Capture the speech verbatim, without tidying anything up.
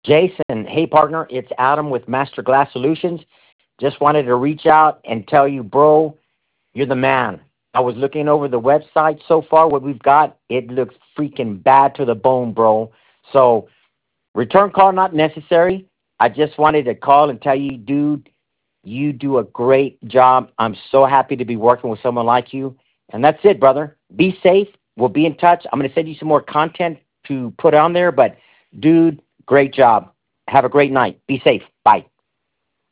Jason, hey partner, it's Adam with Master Glass Solutions. Just wanted to reach out and tell you, bro, you're the man. I was looking over the website so far, what we've got, it looks freaking bad to the bone, bro. So, return call not necessary. I just wanted to call and tell you, dude, you do a great job. I'm so happy to be working with someone like you. And that's it, brother. Be safe. We'll be in touch. I'm going to send you some more content to put on there. But, dude, great job. Have a great night. Be safe. Bye.